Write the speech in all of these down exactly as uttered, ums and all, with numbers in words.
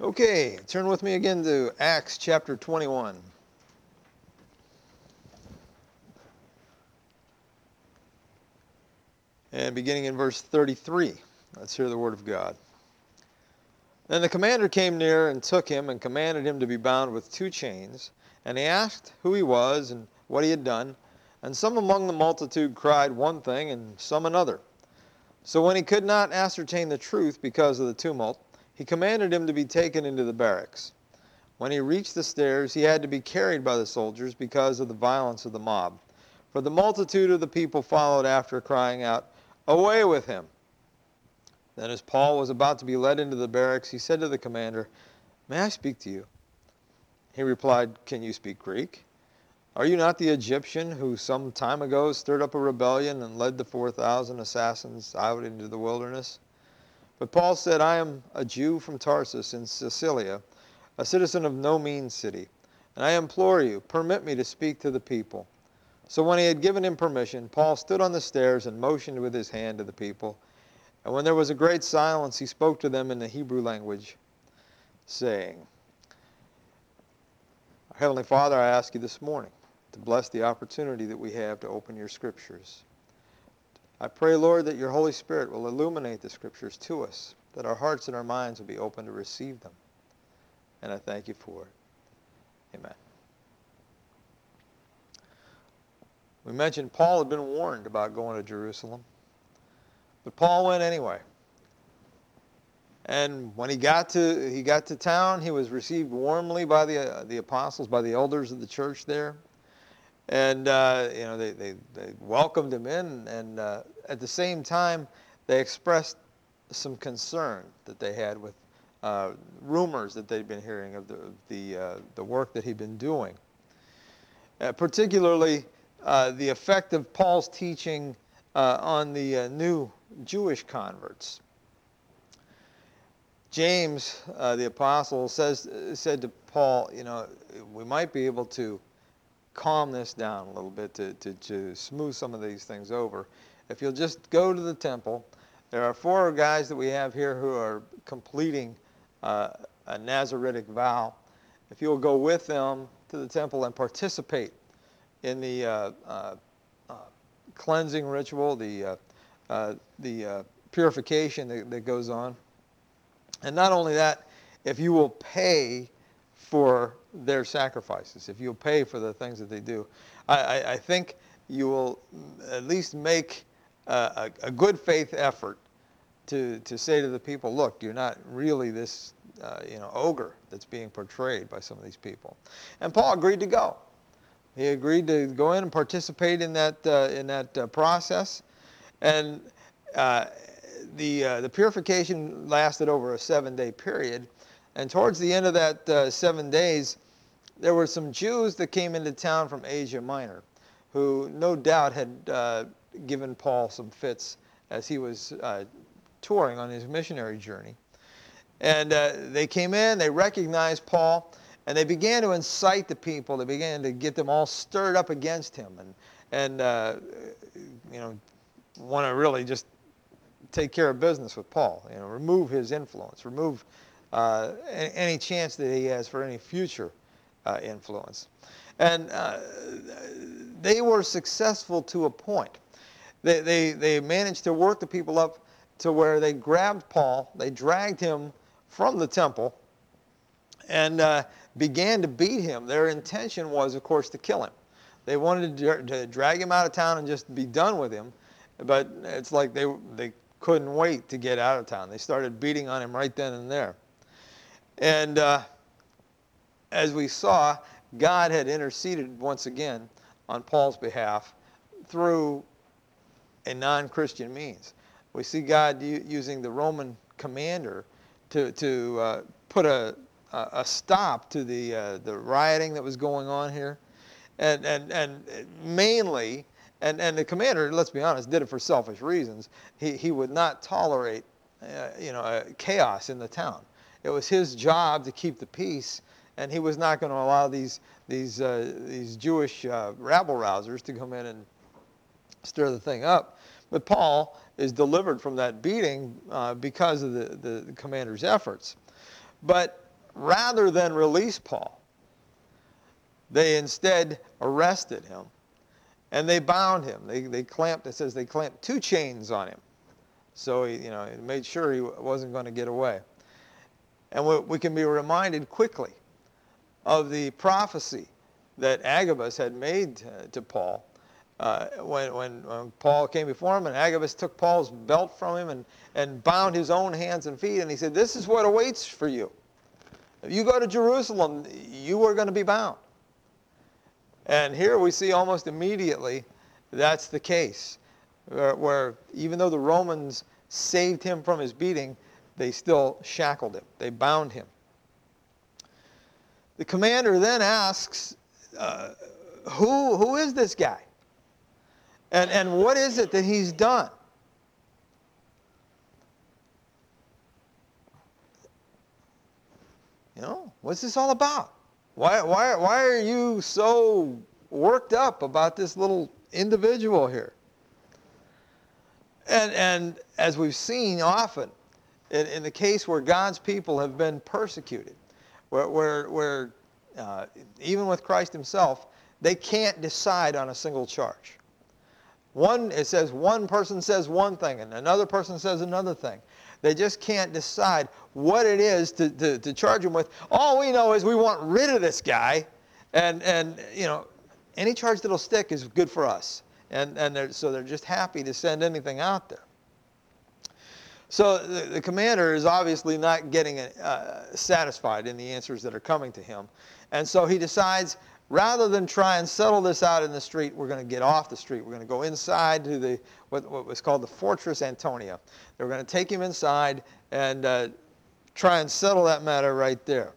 Okay, turn with me again to Acts chapter twenty-one. And beginning in verse thirty-three, let's hear the word of God. Then the commander came near and took him and commanded him to be bound with two chains. And he asked who he was and what he had done. And some among the multitude cried one thing and some another. So when he could not ascertain the truth because of the tumult, he commanded him to be taken into the barracks. When he reached the stairs, he had to be carried by the soldiers because of the violence of the mob. For the multitude of the people followed after, crying out, "Away with him!" Then as Paul was about to be led into the barracks, he said to the commander, "May I speak to you?" He replied, "Can you speak Greek? Are you not the Egyptian who some time ago stirred up a rebellion and led the four thousand assassins out into the wilderness?" But Paul said, "I am a Jew from Tarsus in Cilicia, a citizen of no mean city, and I implore you, permit me to speak to the people." So when he had given him permission, Paul stood on the stairs and motioned with his hand to the people. And when there was a great silence, he spoke to them in the Hebrew language, saying, Our Heavenly Father, I ask you this morning to bless the opportunity that we have to open your Scriptures. I pray, Lord, that your Holy Spirit will illuminate the Scriptures to us, that our hearts and our minds will be open to receive them. And I thank you for it. Amen. We mentioned Paul had been warned about going to Jerusalem, but Paul went anyway. And when he got to he got to town, he was received warmly by the uh, the apostles, by the elders of the church there, and uh, you know they, they they welcomed him in, and uh, at the same time they expressed some concern that they had with uh, rumors that they'd been hearing of the the uh, the work that he'd been doing, uh, particularly uh, the effect of Paul's teaching uh, on the uh, new Jewish converts. James, uh, the apostle, says said to Paul, you know, we might be able to calm this down a little bit, to, to, to smooth some of these things over. If you'll just go to the temple, there are four guys that we have here who are completing uh, a Nazaritic vow. If you'll go with them to the temple and participate in the uh, uh, uh, cleansing ritual, the, uh, uh, the uh, purification that, that goes on. And not only that, if you will pay for their sacrifices, if you'll pay for the things that they do, I, I, I think you will at least make a, a, a good faith effort to, to say to the people, look, you're not really this uh, you know, ogre that's being portrayed by some of these people. And Paul agreed to go. He agreed to go in and participate in that, uh, in that uh, process. And uh, the, uh, the purification lasted over a seven-day period. And towards the end of that uh, seven days, there were some Jews that came into town from Asia Minor who no doubt had uh, given Paul some fits as he was uh, touring on his missionary journey. And uh, they came in, they recognized Paul, and they began to incite the people. They began to get them all stirred up against him and, and uh, you know, want to really just take care of business with Paul, you know, remove his influence, remove uh, any chance that he has for any future uh, influence. And uh, they were successful to a point. They, they, they managed to work the people up to where they grabbed Paul, they dragged him from the temple, and uh, began to beat him. Their intention was, of course, to kill him. They wanted to, to drag him out of town and just be done with him, but it's like they, they couldn't wait to get out of town. They started beating on him right then and there. And uh, as we saw, God had interceded once again on Paul's behalf through a non-Christian means. We see God u- using the Roman commander to, to uh, put a, a stop to the, uh, the rioting that was going on here. And, and, and mainly, and, and the commander, let's be honest, did it for selfish reasons. He, he would not tolerate uh, you know, uh, chaos in the town. It was his job to keep the peace, and he was not going to allow these, these, uh, these Jewish uh, rabble-rousers to come in and stir the thing up. But Paul is delivered from that beating uh, because of the, the, the commander's efforts. But rather than release Paul, they instead arrested him, and they bound him. They, they clamped, it says they clamped two chains on him. So he, you know, he made sure he wasn't going to get away. And we, we can be reminded quickly of the prophecy that Agabus had made uh, to Paul uh, when, when, when Paul came before him, and Agabus took Paul's belt from him and, and bound his own hands and feet, and he said, this is what awaits for you. If you go to Jerusalem, you are going to be bound. And here we see almost immediately that's the case, where, where even though the Romans saved him from his beating, they still shackled him. They bound him. The commander then asks, uh, who, who is this guy? And, and what is it that he's done? You know, what's this all about? Why, why, why are you so worked up about this little individual here? And, and as we've seen often, in, in the case where God's people have been persecuted, where, where, where uh, even with Christ himself, they can't decide on a single charge. One, it says one person says one thing and another person says another thing. They just can't decide what it is to, to, to charge him with. All we know is we want rid of this guy, and, and you know, any charge that'll stick is good for us. And, and they're, so they're just happy to send anything out there. So the, the commander is obviously not getting uh, satisfied in the answers that are coming to him. And so he decides, rather than try and settle this out in the street, we're going to get off the street. We're going to go inside to the what, what was called the Fortress Antonia. They're going to take him inside and uh, try and settle that matter right there.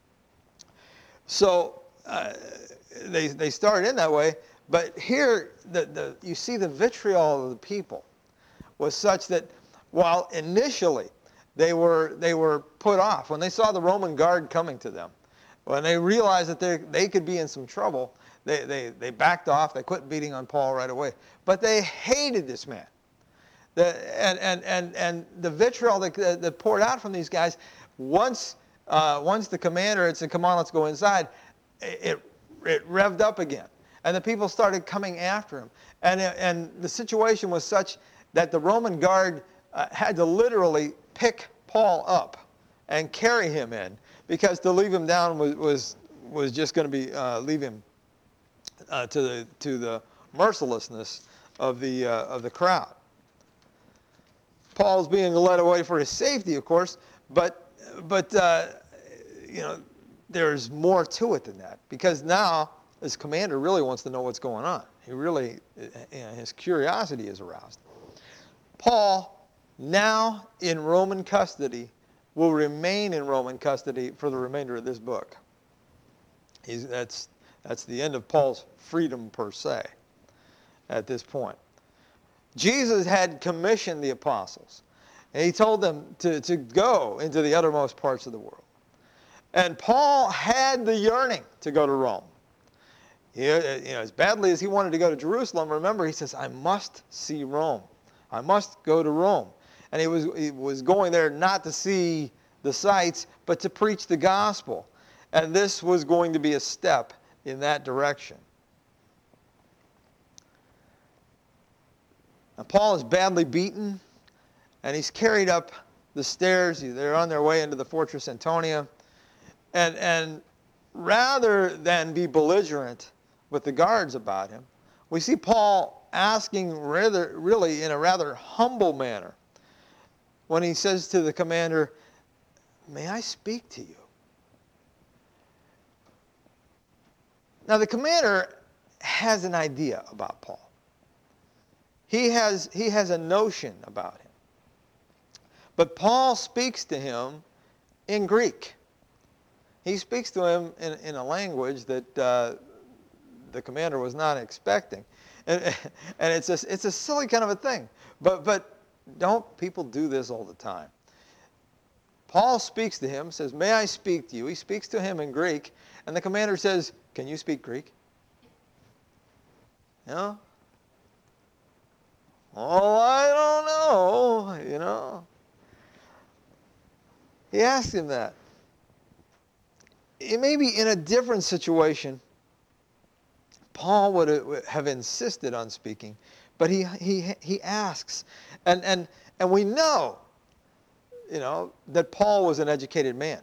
So uh, they, they started in that way. But here, the, the, you see the vitriol of the people was such that while initially they were, they were put off, when they saw the Roman guard coming to them, when they realized that they, they could be in some trouble, they, they, they backed off. They quit beating on Paul right away. But they hated this man. The, and, and, and, and the vitriol that, that poured out from these guys, once, uh, once the commander had said, come on, let's go inside, it, it revved up again. And the people started coming after him. And, and the situation was such that the Roman guard uh, had to literally pick Paul up and carry him in, because to leave him down was, was, was just going to be uh, leave him uh, to, the, to the mercilessness of the, uh, of the crowd. Paul's being led away for his safety, of course, but, but uh, you know, there's more to it than that, because now this commander really wants to know what's going on. He really, you know, his curiosity is aroused. Paul, now in Roman custody, will remain in Roman custody for the remainder of this book. He's, that's, that's the end of Paul's freedom per se at this point. Jesus had commissioned the apostles, and he told them to, to go into the uttermost parts of the world. And Paul had the yearning to go to Rome. He, you know, as badly as he wanted to go to Jerusalem, remember, he says, I must see Rome. I must go to Rome. And he was, he was going there not to see the sights, but to preach the gospel. And this was going to be a step in that direction. Now, Paul is badly beaten, and he's carried up the stairs. They're on their way into the Fortress Antonia. And, and rather than be belligerent with the guards about him, we see Paul asking rather, really in a rather humble manner when he says to the commander, may I speak to you? Now, the commander has an idea about Paul. He has, he has a notion about him. But Paul speaks to him in Greek. He speaks to him in, in a language that uh, the commander was not expecting. And, and it's, a, it's a silly kind of a thing. But, but don't people do this all the time? Paul speaks to him, says, may I speak to you? He speaks to him in Greek. And the commander says, can you speak Greek? You know? Oh, I don't know, you know. He asked him that. it may be in a different situation, Paul would have insisted on speaking, but he he he asks, and and and we know, you know, that Paul was an educated man.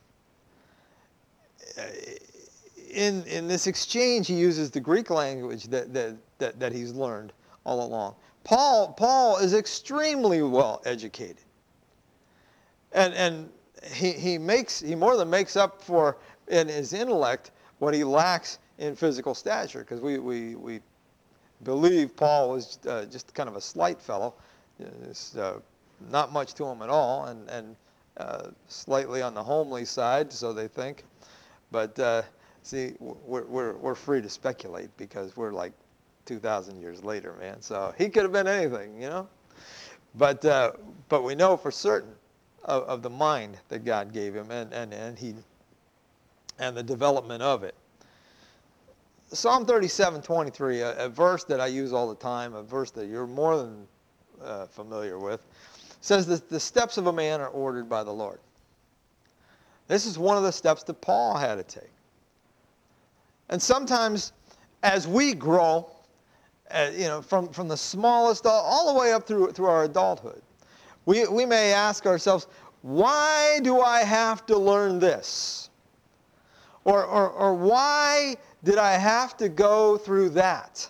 In in this exchange, he uses the Greek language that that that, that he's learned all along. Paul Paul is extremely well educated, and and he he makes he more than makes up for in his intellect what he lacks in physical stature, because we, we, we believe Paul was uh, just kind of a slight fellow. There's uh, not much to him at all, and, and uh, slightly on the homely side, so they think. But uh, see, we're, we're, we're free to speculate because we're like two thousand years later, man. So he could have been anything, you know. But, uh, but we know for certain of, of the mind that God gave him, and, and, and, he, and the development of it. Psalm thirty-seven twenty-three, a, a verse that I use all the time, a verse that you're more than uh, familiar with, says that the steps of a man are ordered by the Lord. This is one of the steps that Paul had to take. And sometimes as we grow, uh, you know, from, from the smallest all, all the way up through, through our adulthood, we, we may ask ourselves, why do I have to learn this? Or, or, or why did I have to go through that?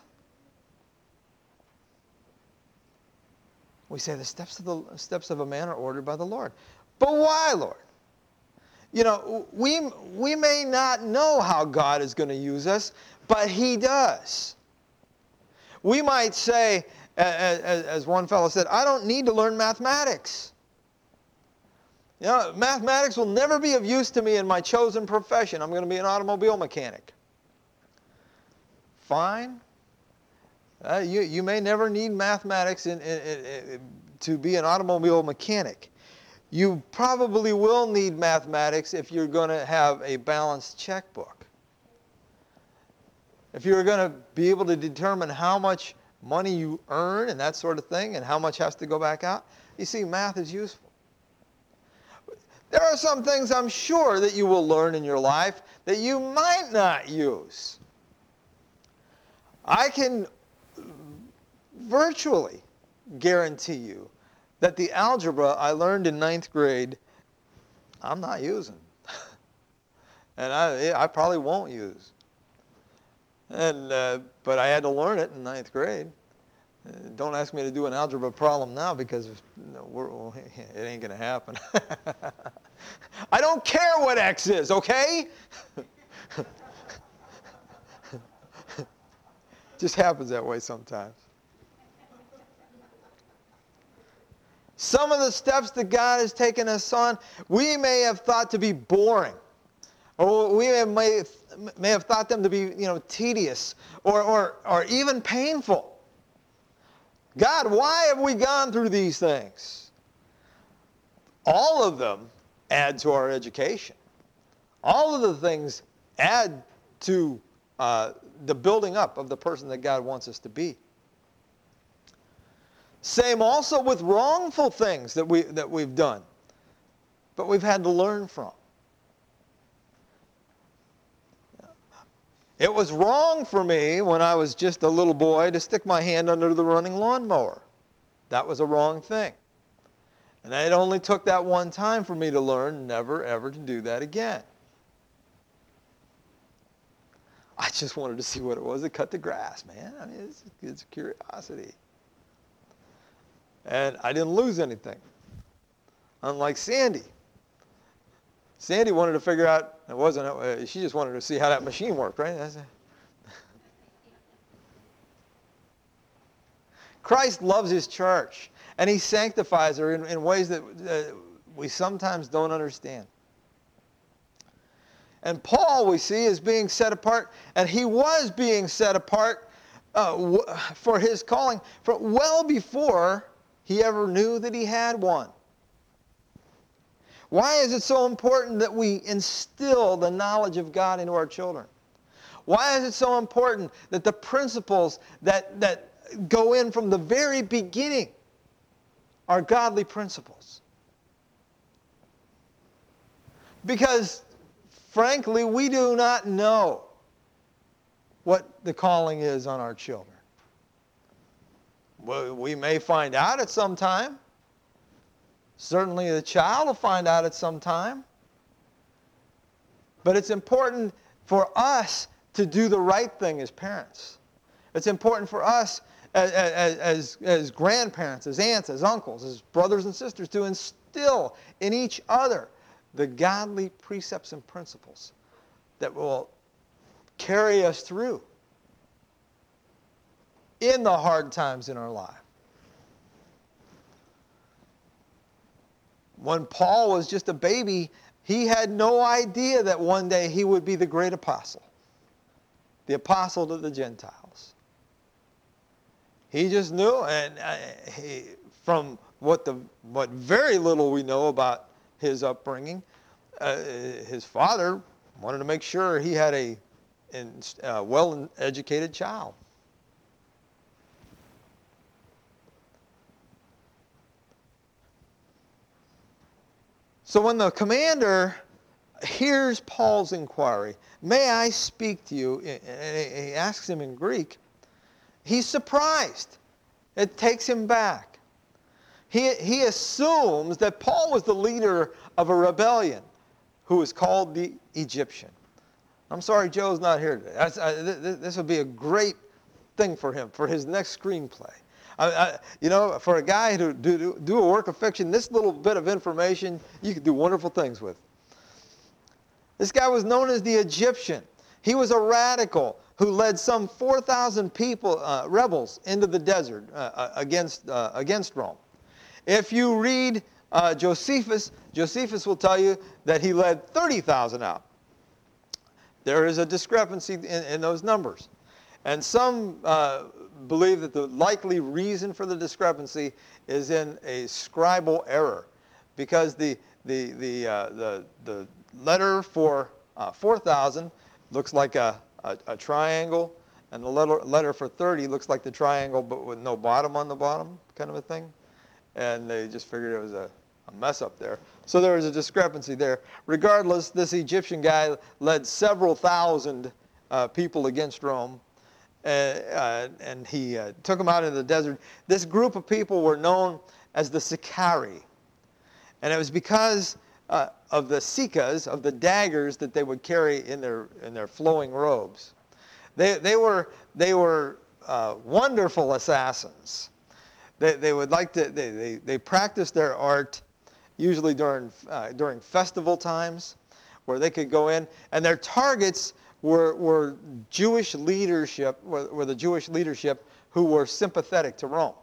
We say the steps of the steps of a man are ordered by the Lord. But why, Lord? You know, we we may not know how God is going to use us, but He does. We might say, as, as one fellow said, I don't need to learn mathematics. You know, mathematics will never be of use to me in my chosen profession. I'm going to be an automobile mechanic. Fine. Uh, you, you may never need mathematics in, in, in, in, to be an automobile mechanic. You probably will need mathematics if you're going to have a balanced checkbook. If you're going to be able to determine how much money you earn and that sort of thing and how much has to go back out, you see, math is useful. There are some things I'm sure that you will learn in your life that you might not use. I can virtually guarantee you that the algebra I learned in ninth grade, I'm not using. And I, I probably won't use. And, uh, but I had to learn it in ninth grade. Uh, don't ask me to do an algebra problem now because no, we're, it ain't going to happen. I don't care what X is, okay? Just happens that way sometimes. Some of the steps that God has taken us on, we may have thought to be boring. Or we may, may have thought them to be, you know, tedious or, or, or even painful. God, why have we gone through these things? All of them add to our education. All of the things add to uh, the building up of the person that God wants us to be. Same also with wrongful things that, we, that we've done, but we've had to learn from. It was wrong for me when I was just a little boy to stick my hand under the running lawnmower. That was a wrong thing. And it only took that one time for me to learn never, ever to do that again. I just wanted to see what it was to cut the grass, man. I mean, it's, it's a curiosity. And I didn't lose anything. Unlike Sandy. Sandy wanted to figure out, it wasn't, uh, she just wanted to see how that machine worked, right? That's it. Christ loves His church, and He sanctifies her in, in ways that uh, we sometimes don't understand. And Paul, we see, is being set apart, and he was being set apart uh, w- for his calling for well before he ever knew that he had one. Why is it so important that we instill the knowledge of God into our children? Why is it so important that the principles that, that go in from the very beginning are godly principles? Because frankly, we do not know what the calling is on our children. Well, we may find out at some time. Certainly the child will find out at some time. But it's important for us to do the right thing as parents. It's important for us as, as, as, as grandparents, as aunts, as uncles, as brothers and sisters to instill in each other the godly precepts and principles that will carry us through in the hard times in our life. When Paul was just a baby, he had no idea that one day he would be the great apostle, the apostle to the Gentiles. He just knew, and uh, he, from what the what very little we know about his upbringing, uh, his father wanted to make sure he had a uh, well-educated child. So when the commander hears Paul's inquiry, may I speak to you, and he asks him in Greek, he's surprised. It takes him back. He, he assumes that Paul was the leader of a rebellion who was called the Egyptian. I'm sorry Joe's not here today. That's, I, th- this would be a great thing for him, for his next screenplay. I, I, you know, for a guy to do, do a work of fiction, this little bit of information, you could do wonderful things with. This guy was known as the Egyptian. He was a radical who led some four thousand people, uh, rebels, into the desert uh, against, uh, against Rome. If you read uh, Josephus, Josephus will tell you that he led thirty thousand out. There is a discrepancy in, in those numbers. And some uh, believe that the likely reason for the discrepancy is in a scribal error, because the the the uh, the, the letter for uh, four thousand looks like a, a, a triangle, and the letter letter for thirty looks like the triangle but with no bottom on the bottom, kind of a thing. And they just figured it was a, a mess up there. So there was a discrepancy there. Regardless, this Egyptian guy led several thousand uh, people against Rome. Uh, uh, and he uh, took them out into the desert. This group of people were known as the Sicarii. And it was because uh, of the sikas, of the daggers that they would carry in their in their flowing robes. They, they were, they were uh, wonderful assassins. They, they would like to, they, they, they practiced their art usually during, uh, during festival times, where they could go in, and their targets Were, were Jewish leadership, were, were the Jewish leadership who were sympathetic to Rome.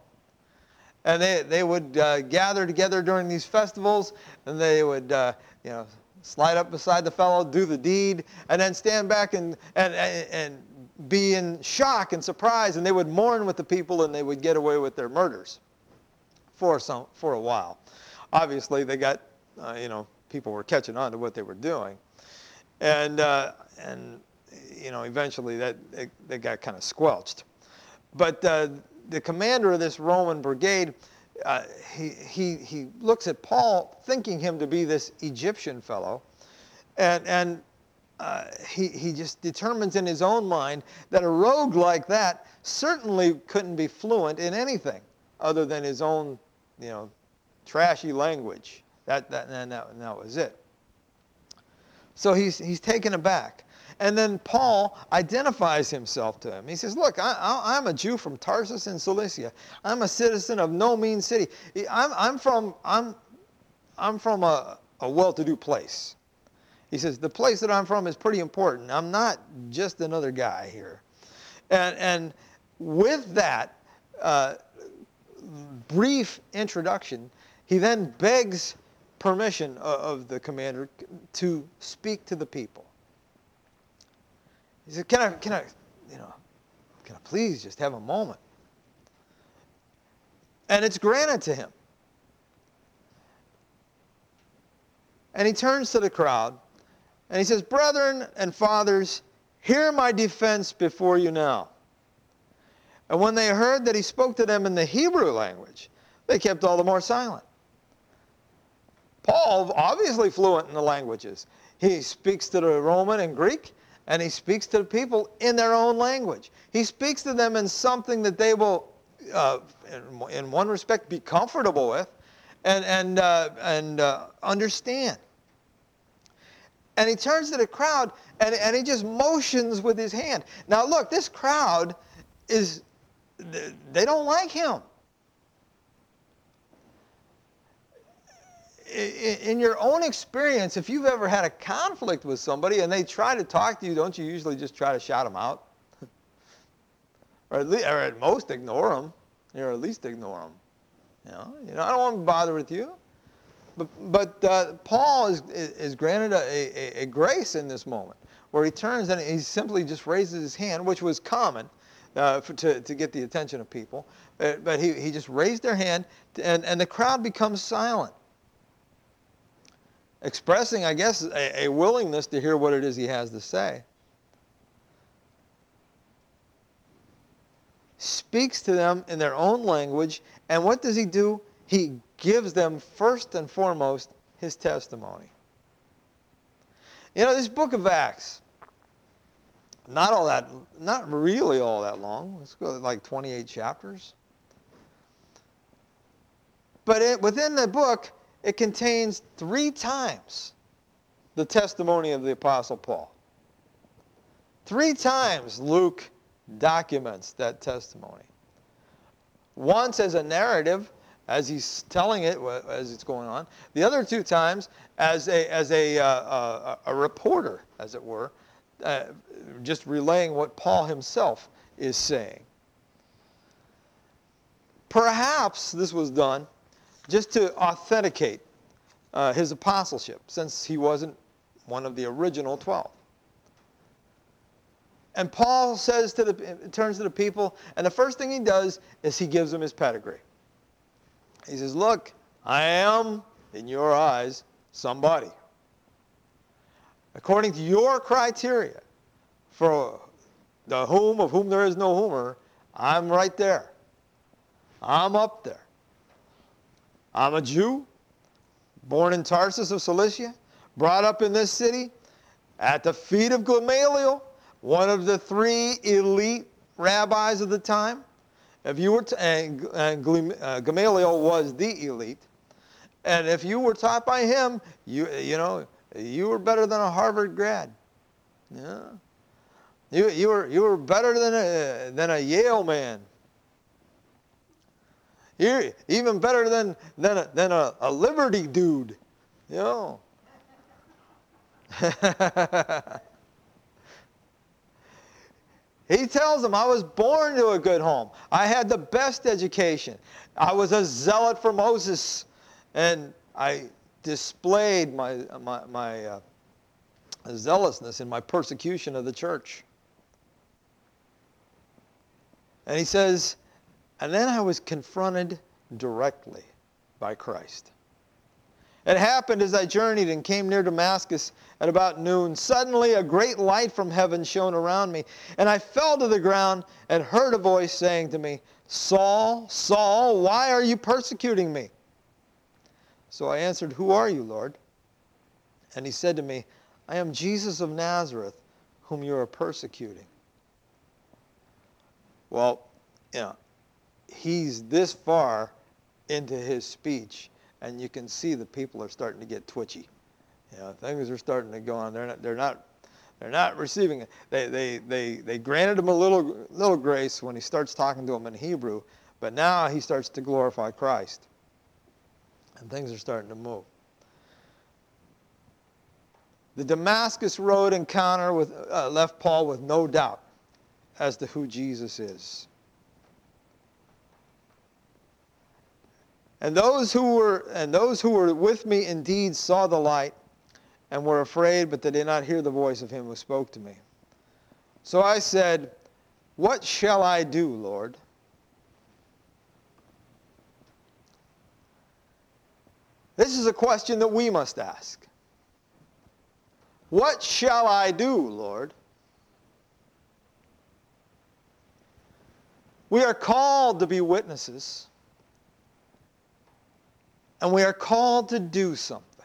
And they, they would uh, gather together during these festivals, and they would uh, you know, slide up beside the fellow, do the deed, and then stand back and, and, and be in shock and surprise, and they would mourn with the people, and they would get away with their murders for, some, for a while. Obviously, they got, uh, you know, people were catching on to what they were doing. And, uh, and you know, eventually that it, they got kind of squelched. But uh, the commander of this Roman brigade, uh, he, he, he looks at Paul, thinking him to be this Egyptian fellow, and, and uh, he, he just determines in his own mind that a rogue like that certainly couldn't be fluent in anything other than his own, you know, trashy language. That, that, and that, and that was it. So he's, he's taken aback. And then Paul identifies himself to him. He says, look, I, I, I'm a Jew from Tarsus in Cilicia. I'm a citizen of no mean city. I'm, I'm from, I'm, I'm from a, a well-to-do place. He says, the place that I'm from is pretty important. I'm not just another guy here. And, and with that uh, brief introduction, he then begs permission of the commander to speak to the people. He said, can I, can I, you know, can I please just have a moment? And it's granted to him. And he turns to the crowd and he says, brethren and fathers, hear my defense before you now. And when they heard that he spoke to them in the Hebrew language, they kept all the more silent. Paul, obviously fluent in the languages. He speaks to the Roman and Greek, and he speaks to the people in their own language. He speaks to them in something that they will, uh, in, in one respect, be comfortable with and, and, uh, and uh, understand. And he turns to the crowd, and, and he just motions with his hand. Now look, this crowd is, they don't like him. In your own experience, if you've ever had a conflict with somebody and they try to talk to you, don't you usually just try to shout them out? or, at least, or at most ignore them, or at least ignore them. You know, you know I don't want to bother with you. But, but uh, Paul is, is granted a, a, a grace in this moment, where he turns and he simply just raises his hand, which was common uh, for, to, to get the attention of people. But, but he, he just raised their hand, and, and the crowd becomes silent, expressing, I guess, a, a willingness to hear what it is he has to say. Speaks to them in their own language, and what does he do? He gives them first and foremost his testimony. You know, this book of Acts, not all that, not really all that long. Let's go like twenty-eight chapters. But it, within the book, it contains three times the testimony of the Apostle Paul. Three times Luke documents that testimony. Once as a narrative, as he's telling it, as it's going on. The other two times as a, as a, uh, a, a reporter, as it were, uh, just relaying what Paul himself is saying. Perhaps this was done just to authenticate uh, his apostleship, since he wasn't one of the original twelve. And Paul says to the, turns to the people, and the first thing he does is he gives them his pedigree. He says, look, I am, in your eyes, somebody. According to your criteria, for the whom of whom there is no whomer, I'm right there. I'm up there. I'm a Jew, born in Tarsus of Cilicia, brought up in this city, at the feet of Gamaliel, one of the three elite rabbis of the time. If you were, to, and, and uh, Gamaliel was the elite, and if you were taught by him, you you know you were better than a Harvard grad. Yeah, you you were you were better than a than a Yale man. You're even better than than a, than a, a Liberty dude. You know. He tells them, I was born to a good home. I had the best education. I was a zealot for Moses. And I displayed my, my, my uh, zealousness in my persecution of the church. And he says, and then I was confronted directly by Christ. It happened as I journeyed and came near Damascus at about noon. Suddenly a great light from heaven shone around me, and I fell to the ground and heard a voice saying to me, Saul, Saul, why are you persecuting me? So I answered, who are you, Lord? And he said to me, I am Jesus of Nazareth, whom you are persecuting. Well, you know, he's this far into his speech, and you can see the people are starting to get twitchy. You know, things are starting to go on. They're not. They're not. They're not receiving it. They they they they granted him a little little grace when he starts talking to them in Hebrew, but now he starts to glorify Christ, and things are starting to move. The Damascus Road encounter with uh, left Paul with no doubt as to who Jesus is. And those who were and those who were with me indeed saw the light and were afraid, but they did not hear the voice of him who spoke to me. So I said, what shall I do, Lord? This is a question that we must ask. What shall I do, Lord? We are called to be witnesses. And we are called to do something.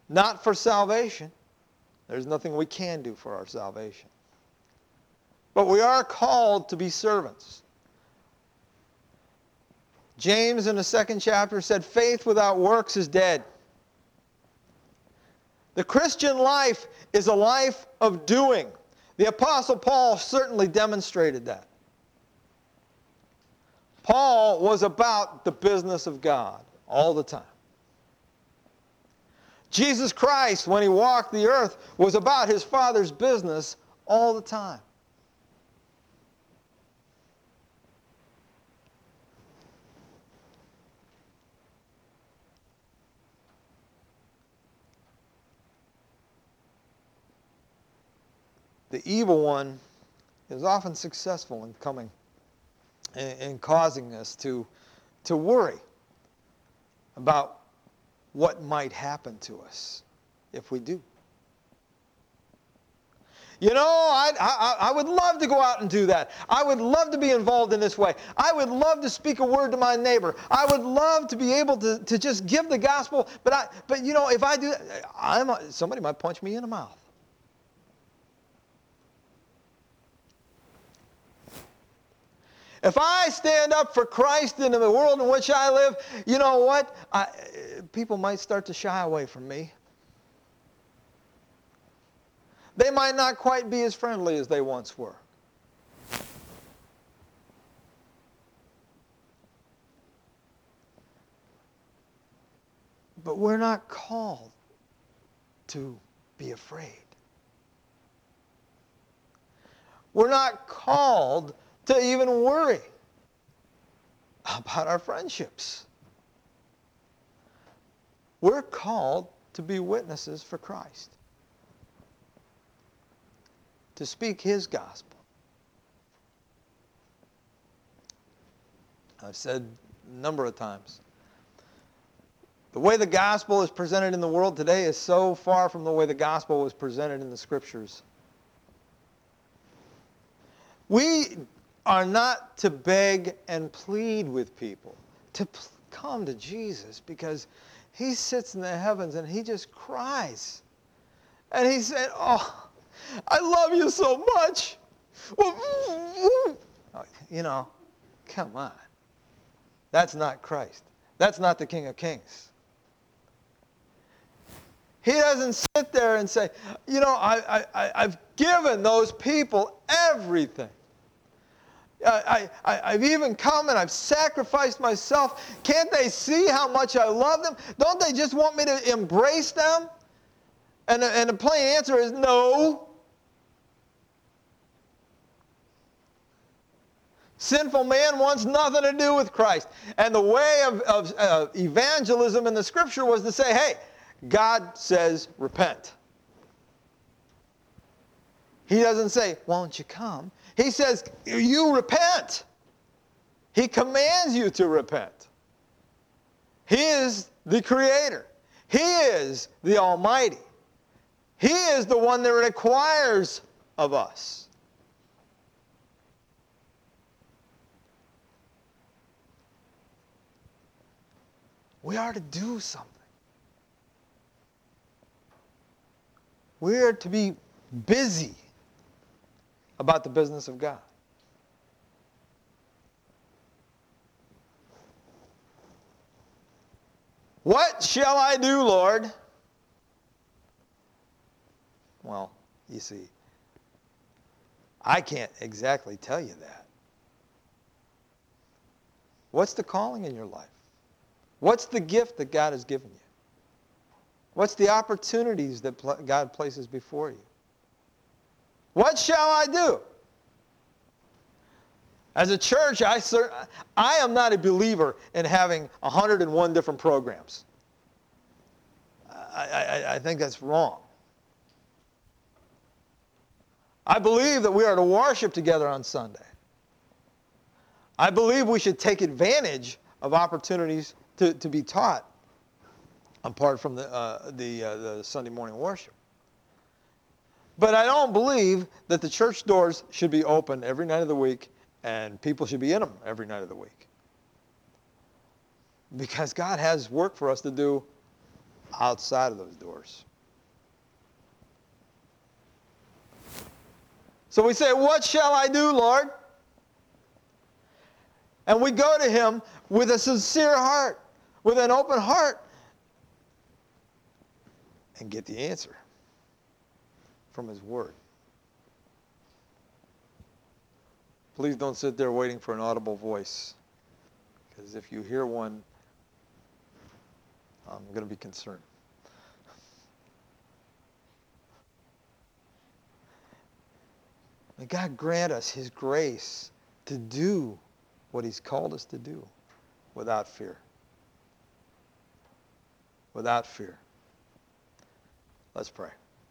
not for salvation. There's nothing we can do for our salvation. But we are called to be servants. James in the second chapter said, faith without works is dead. The Christian life is a life of doing. The Apostle Paul certainly demonstrated that. Paul was about the business of God all the time. Jesus Christ, when he walked the earth, was about his Father's business all the time. The evil one is often successful in coming and, and causing us to, to worry about what might happen to us if we do. You know, I, I, I would love to go out and do that. I would love to be involved in this way. I would love to speak a word to my neighbor. I would love to be able to, to just give the gospel. But, I, but you know, if I do that, I'm, somebody might punch me in the mouth. If I stand up for Christ in the world in which I live, you know what? I, people might start to shy away from me. They might not quite be as friendly as they once were. But we're not called to be afraid. We're not called to even worry about our friendships. We're called to be witnesses for Christ, to speak his gospel. I've said a number of times, the way the gospel is presented in the world today is so far from the way the gospel was presented in the Scriptures. We are not to beg and plead with people to p- come to Jesus, because he sits in the heavens and he just cries. And he said, oh, I love you so much. You know, come on. That's not Christ. That's not the King of Kings. He doesn't sit there and say, you know, I, I, I've given those people everything. I, I, I've even come and I've sacrificed myself. Can't they see how much I love them? Don't they just want me to embrace them? And, and the plain answer is no. Sinful man wants nothing to do with Christ. And the way of, of uh, evangelism in the Scripture was to say, hey, God says repent. He doesn't say, won't you come? He says, you repent. He commands you to repent. He is the Creator. He is the Almighty. He is the one that requires of us. We are to do something. We are to be busy about the business of God. What shall I do, Lord? Well, you see, I can't exactly tell you that. What's the calling in your life? What's the gift that God has given you? What's the opportunities that God places before you? What shall I do? As a church, I, I am not a believer in having one hundred and one different programs. I, I, I think that's wrong. I believe that we are to worship together on Sunday. I believe we should take advantage of opportunities to, to be taught apart from the, uh, the, uh, the Sunday morning worship. But I don't believe that the church doors should be open every night of the week and people should be in them every night of the week. Because God has work for us to do outside of those doors. So we say, what shall I do, Lord? And we go to him with a sincere heart, with an open heart, and get the answer from his word. Please don't sit there waiting for an audible voice, because if you hear one, I'm going to be concerned. May God grant us his grace to do what he's called us to do without fear. Without fear. Let's pray.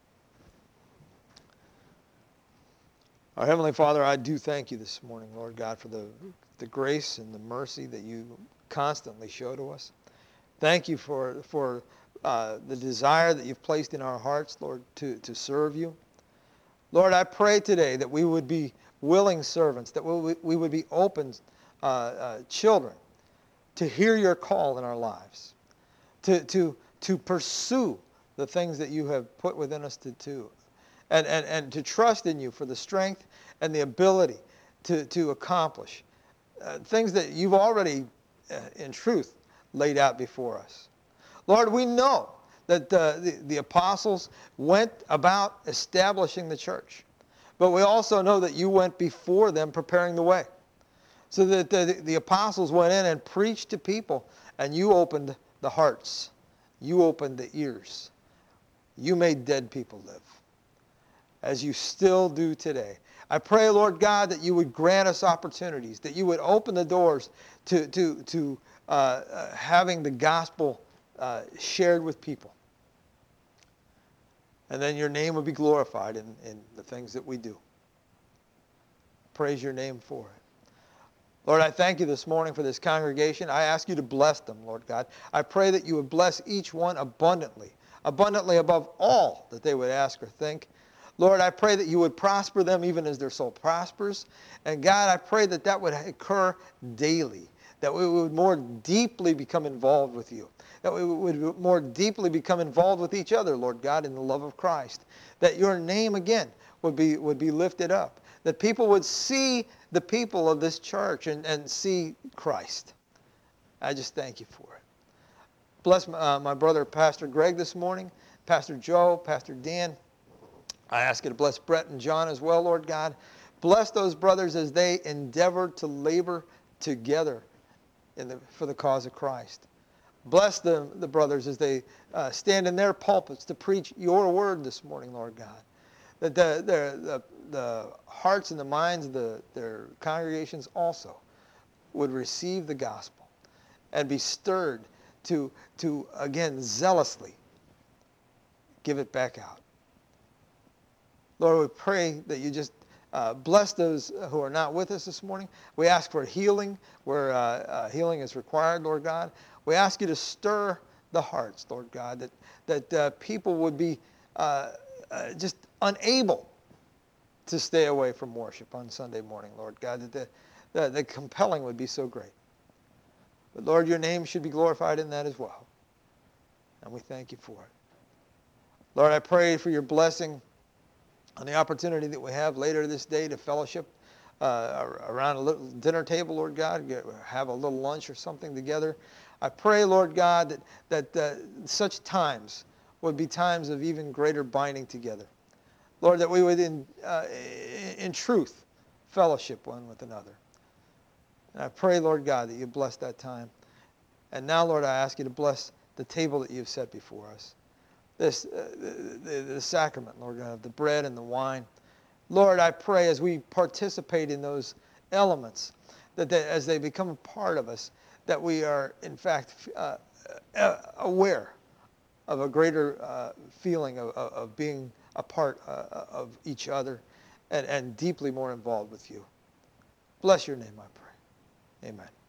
Our Heavenly Father, I do thank you this morning, Lord God, for the, the grace and the mercy that you constantly show to us. Thank you for, for uh, the desire that you've placed in our hearts, Lord, to, to serve you. Lord, I pray today that we would be willing servants, that we, we would be open uh, uh, children to hear your call in our lives, to, to, to pursue the things that you have put within us to do, and, and, and to trust in you for the strength and the ability to, to accomplish uh, things that you've already, uh, in truth, laid out before us. Lord, we know that uh, the, the apostles went about establishing the church, but we also know that you went before them preparing the way. So that the, the apostles went in and preached to people, and you opened the hearts. You opened the ears. You made dead people live, as you still do today. I pray, Lord God, that you would grant us opportunities, that you would open the doors to, to, to uh, uh, having the gospel uh, shared with people. And then your name would be glorified in, in the things that we do. Praise your name for it. Lord, I thank you this morning for this congregation. I ask you to bless them, Lord God. I pray that you would bless each one abundantly, abundantly above all that they would ask or think. Lord, I pray that you would prosper them even as their soul prospers. And God, I pray that that would occur daily, that we would more deeply become involved with you, that we would more deeply become involved with each other, Lord God, in the love of Christ, that your name again would be, would be lifted up, that people would see the people of this church and, and see Christ. I just thank you for it. Bless my, uh, my brother, Pastor Greg, this morning, Pastor Joe, Pastor Dan. I ask you to bless Brett and John as well, Lord God. Bless those brothers as they endeavor to labor together in the, for the cause of Christ. Bless the, the brothers as they uh, stand in their pulpits to preach your word this morning, Lord God. That the, the, the, the hearts and the minds of the, their congregations also would receive the gospel and be stirred to, to again, zealously give it back out. Lord, we pray that you just uh, bless those who are not with us this morning. We ask for healing where uh, uh, healing is required, Lord God. We ask you to stir the hearts, Lord God, that, that uh, people would be uh, uh, just unable to stay away from worship on Sunday morning, Lord God, that the, the, the compelling would be so great. But Lord, your name should be glorified in that as well. And we thank you for it. Lord, I pray for your blessing on the opportunity that we have later this day to fellowship uh, around a little dinner table, Lord God, get, have a little lunch or something together. I pray, Lord God, that, that uh, such times would be times of even greater binding together. Lord, that we would in, uh, in truth fellowship one with another. And I pray, Lord God, that you bless that time. And now, Lord, I ask you to bless the table that you've set before us. This, uh, the, the, the sacrament, Lord God, of the bread and the wine. Lord, I pray as we participate in those elements, that they, as they become a part of us, that we are, in fact, uh, uh, aware of a greater uh, feeling of, of, of being a part uh, of each other and, and deeply more involved with you. Bless your name, I pray. Amen.